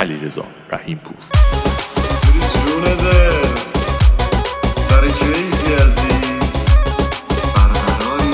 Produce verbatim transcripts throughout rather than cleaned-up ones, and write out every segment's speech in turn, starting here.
علیرضا رحیم پور. جونه دل سر کیفی عزیز برقراری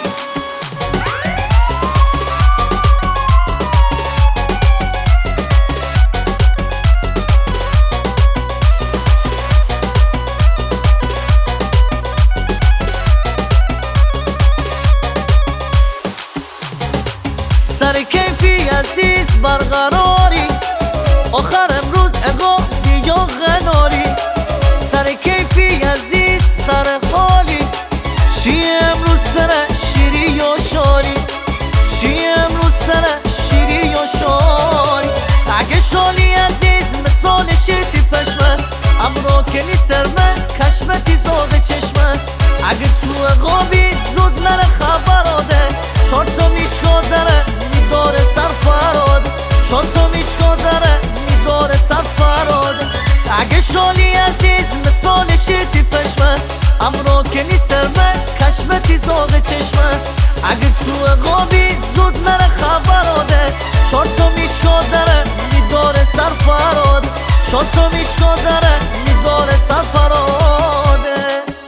سر کیفی عزیز برقراری آخر امروز اگه دیگه غناری سر کیفی عزیز سر خالی چی امروز سر شیری یا شالی چی امروز سر شیری یا شالی اگه شالی عزیز مثال شیطی پشمه امرو کنی سرمه کشمتی زاغ چشمه اگه تو اقابی زود نره خبراده چار تا میشکا داره میداره سر پراده چار تا میشکا داره میداره سر پراده اگه شالی عزیز مثال شیطی پشمه امرو کنی سرمه کشمتی زاغ چشمه اگه تو اقابی زود نره خبراده چار تا میشکا داره میداره سر پراده چار تا میشکا داره میداره سر پراده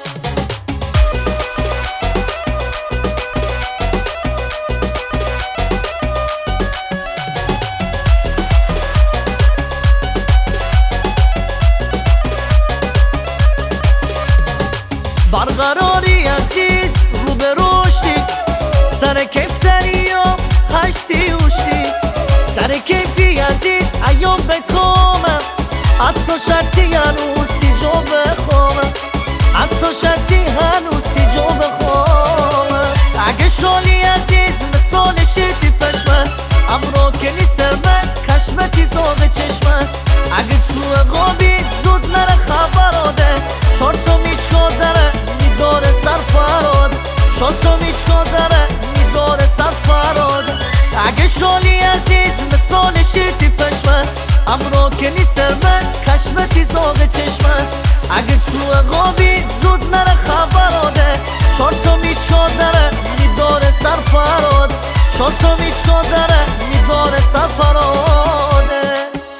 برقراری عزیز رو به رشدی سر کیف دریا هشتی اوشتی سر کیفی عزیز ایام بکامم حتی شرطی هنوز تی جا بخوامم حتی شرطی هنوز تی جا بخوامم اگه شالی عزیز مثال شیطی پشمه امرو کنی سرمه کشمتی زاغ چشمه اگه تو اقابی زود نره خبراده چار تا میشکا داره میداره سر پراده چار تا میشکا داره میداره سر پراده اگه شالی عزیز مثال شیطی پشمه امرو کنی سرمه کشمتی زاغ چشمه اگه تو اقابی زود نره خبراده چار تا میشکا داره میداره سر پراده چار تا میشکا داره میداره سر پراده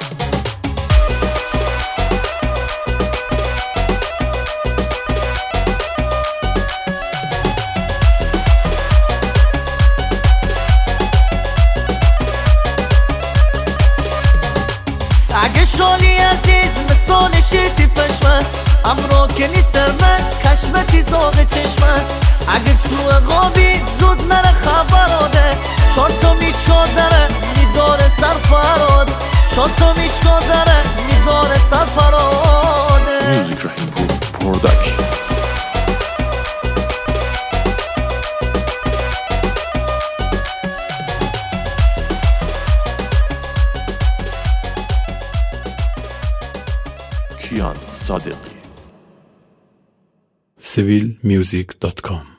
اگه شالی عزیز مثال شیطی پشمه امرو کنی سرمه کشمتی زاغ چشمه اگه تو اقابی زود نره خبراده چار تا میشکا داره میداره سر پراده چار تا میشکا داره میداره سر پراده. میوزیک رحیم پور پروداکشن. کیان صادقی. سویل میوزیک دات کام